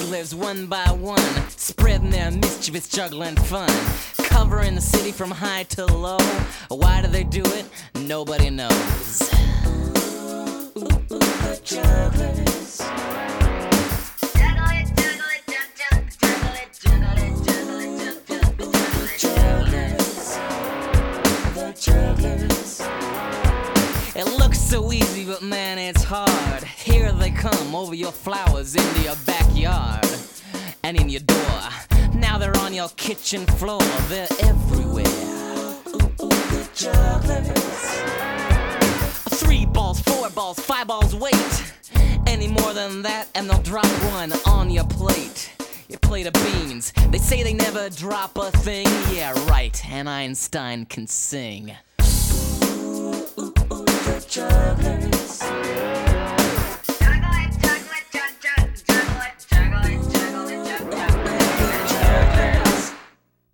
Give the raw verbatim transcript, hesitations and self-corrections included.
jugglers one by one, spreading their mischievous juggling fun, covering the city from high to low. Why do they do it? Nobody knows. Ooh, ooh, the jugglers. Juggle it, juggle it, juggle it, juggle it, juggle it, juggle it, juggle it, jugglers. The jugglers. It looks so easy, but man, it's hard. Here they come over your flowers into your backyard and in your door. Now they're on your kitchen floor. They're everywhere. Ooh, ooh, the jugglers. Three balls, four balls, five balls, wait. Any more than that, and they'll drop one on your plate. Your plate of beans. They say they never drop a thing. Yeah, right. And Einstein can sing. Ooh, ooh, ooh, the jugglers.